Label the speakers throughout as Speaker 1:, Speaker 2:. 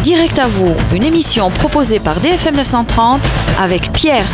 Speaker 1: Direct à vous, une émission proposée par DFM 930 avec Pierre.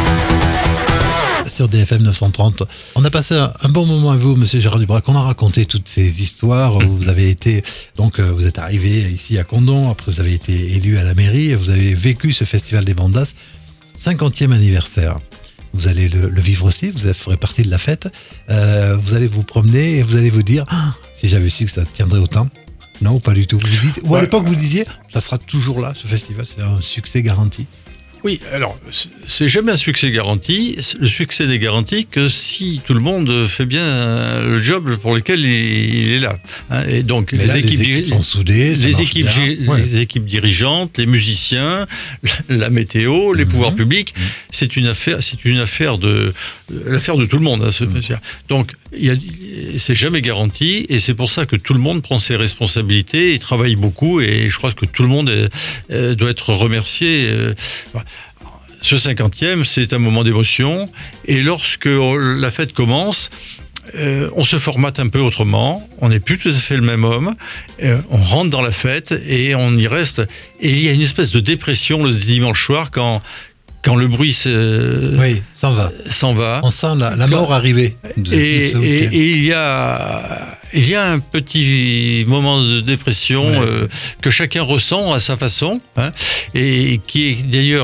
Speaker 2: Sur DFM 930. On a passé un bon moment avec vous, monsieur Gérard Dubrac. On a raconté toutes ces histoires où vous avez été, donc vous êtes arrivé ici à Condom, après vous avez été élu à la mairie, et vous avez vécu ce festival des bandas, 50e anniversaire. Vous allez le vivre aussi, vous ferez partie de la fête. Vous allez vous promener et vous allez vous dire, si j'avais su que ça tiendrait autant. Non, pas du tout. Ou à l'époque vous disiez, ça sera toujours là, ce festival, c'est un succès garanti.
Speaker 3: Oui, alors, c'est jamais un succès garanti. Le succès n'est garanti que si tout le monde fait bien le job pour lequel il est là. Et donc,
Speaker 2: les équipes sont soudées,
Speaker 3: les équipes dirigeantes, les musiciens, la météo, les pouvoirs publics, c'est une affaire de tout le monde. Donc, c'est jamais garanti, et c'est pour ça que tout le monde prend ses responsabilités et travaille beaucoup, et je crois que tout le monde doit être remercié. Ce 50e, c'est un moment d'émotion, et lorsque la fête commence, on se formate un peu autrement, on n'est plus tout à fait le même homme, on rentre dans la fête et on y reste, et il y a une espèce de dépression le dimanche soir quand le bruit s'en va.
Speaker 2: On sent la mort arriver.
Speaker 3: Et il y a un petit moment de dépression que chacun ressent à sa façon, et qui est d'ailleurs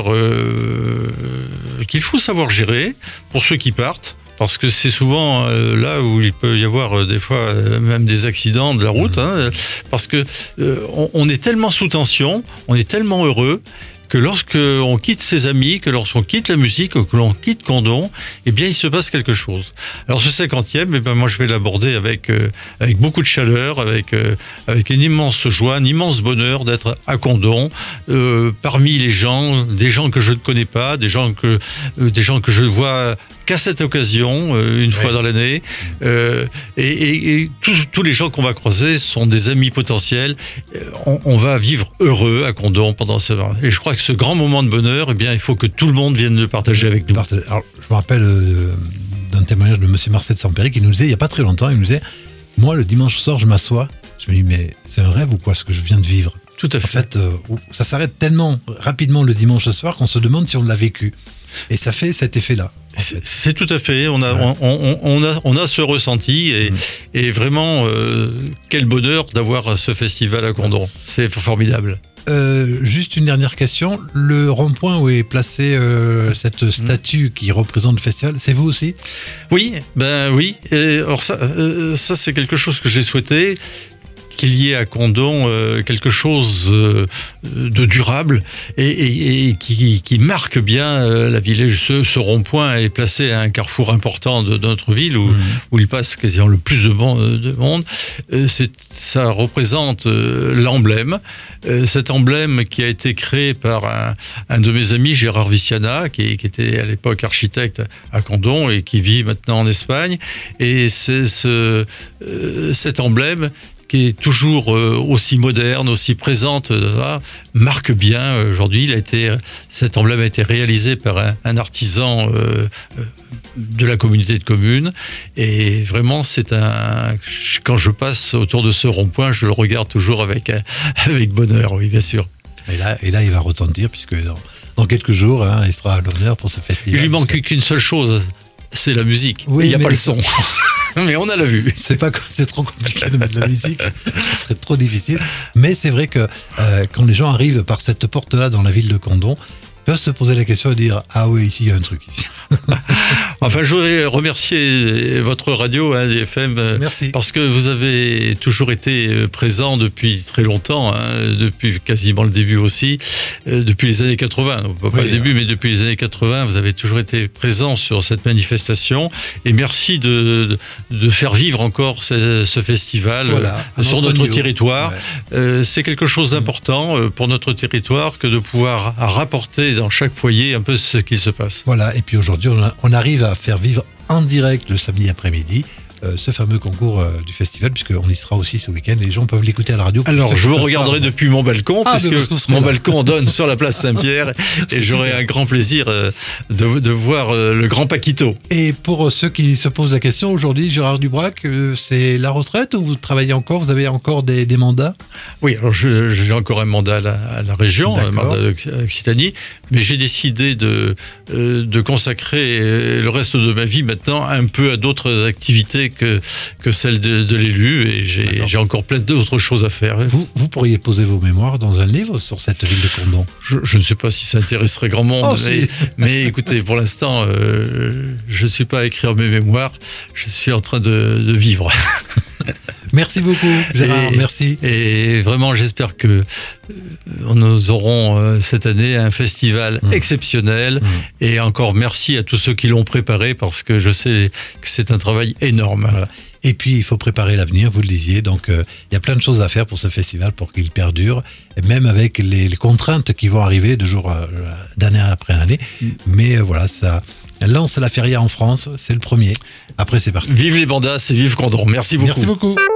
Speaker 3: qu'il faut savoir gérer pour ceux qui partent. Parce que c'est souvent là où il peut y avoir des fois même des accidents de la route, parce que on est tellement sous tension, on est tellement heureux, que lorsqu'on quitte ses amis, que lorsqu'on quitte la musique, que l'on quitte Condom, eh bien, il se passe quelque chose. Alors, ce 50e, moi, je vais l'aborder avec beaucoup de chaleur, avec une immense joie, un immense bonheur d'être à Condom, parmi les gens, des gens que je ne connais pas, des gens que je vois qu'à cette occasion, une fois dans l'année. Et tous les gens qu'on va croiser sont des amis potentiels. On va vivre heureux à Condom pendant ce moment. Et je crois que ce grand moment de bonheur, eh bien, il faut que tout le monde vienne le partager avec nous.
Speaker 2: Alors, je me rappelle d'un témoignage de monsieur Marcel Sampéry qui nous disait, il n'y a pas très longtemps, il nous disait, moi, le dimanche soir, je m'assois, je me dis, mais c'est un rêve ou quoi, ce que je viens de vivre?
Speaker 3: Tout à fait.
Speaker 2: En fait, ça s'arrête tellement rapidement le dimanche soir qu'on se demande si on l'a vécu. Et ça fait cet effet-là.
Speaker 3: C'est tout à fait. On a ce ressenti, et vraiment, quel bonheur d'avoir ce festival à Condom. C'est formidable.
Speaker 2: Juste une dernière question. Le rond-point où est placée cette statue qui représente le festival, c'est vous aussi?
Speaker 3: Oui, oui. Et alors ça c'est quelque chose que j'ai souhaité, qu'il y ait à Condom quelque chose de durable et qui marque bien la ville. Ce rond-point est placé à un carrefour important de notre ville où il passe quasiment le plus de monde. Ça représente l'emblème. Cet emblème qui a été créé par un de mes amis, Gérard Viciana, qui était à l'époque architecte à Condom et qui vit maintenant en Espagne. Et c'est cet emblème qui est toujours aussi moderne, aussi présente, marque bien aujourd'hui. Cet emblème a été réalisé par un artisan de la communauté de communes, et vraiment quand je passe autour de ce rond-point, je le regarde toujours avec bonheur, oui, bien sûr.
Speaker 2: Et là, il va retentir, puisque dans quelques jours, il sera à l'honneur pour ce festival.
Speaker 3: Il lui manque qu'une seule chose, c'est la musique.
Speaker 2: Oui,
Speaker 3: il n'y a pas le son. Mais on a la vue.
Speaker 2: C'est trop compliqué de mettre de la musique, ce serait trop difficile. Mais c'est vrai que quand les gens arrivent par cette porte-là dans la ville de Condom, ils peuvent se poser la question et dire « Ah oui, ici, il y a un truc ici ».
Speaker 3: Enfin, je voudrais remercier votre radio, DFM.
Speaker 2: Merci.
Speaker 3: Parce que vous avez toujours été présent depuis très longtemps, depuis quasiment le début aussi, depuis les années 80. Donc, pas le début, mais depuis les années 80, vous avez toujours été présent sur cette manifestation. Et merci de faire vivre encore ce festival sur notre territoire. Ouais. C'est quelque chose d'important pour notre territoire que de pouvoir rapporter dans chaque foyer un peu ce qui se passe.
Speaker 2: Voilà, et puis aujourd'hui, on arrive à faire vivre en direct le samedi après-midi ce fameux concours du festival, puisqu'on y sera aussi ce week-end et les gens peuvent l'écouter à la radio.
Speaker 3: Alors, je vous regarderai depuis mon balcon, puisque mon balcon donne sur la place Saint-Pierre et j'aurai un grand plaisir de voir le grand Paquito.
Speaker 2: Et pour ceux qui se posent la question, aujourd'hui, Gérard Dubrac, c'est la retraite ou vous travaillez encore? Vous avez encore des mandats?
Speaker 3: Oui, alors j'ai encore un mandat à la région, un mandat d'Occitanie, mais j'ai décidé de consacrer le reste de ma vie maintenant un peu à d'autres activités que celle de l'élu, et j'ai encore plein d'autres choses à faire.
Speaker 2: Vous pourriez poser vos mémoires dans un livre sur cette ville de Condom.
Speaker 3: Je ne sais pas si ça intéresserait grand monde, mais écoutez, pour l'instant, je ne suis pas à écrire mes mémoires, je suis en train de vivre.
Speaker 2: Merci beaucoup, Gérard, merci.
Speaker 3: Et vraiment, j'espère que nous aurons cette année un festival exceptionnel. Et encore merci à tous ceux qui l'ont préparé, parce que je sais que c'est un travail énorme.
Speaker 2: Voilà. Et puis, il faut préparer l'avenir, vous le disiez. Donc, il y a plein de choses à faire pour ce festival, pour qu'il perdure, et même avec les contraintes qui vont arriver d'année après année. Mais voilà, ça lance la feria en France, c'est le premier. Après, c'est parti.
Speaker 3: Vive les bandas et vive Condom. Merci beaucoup.
Speaker 2: Merci beaucoup.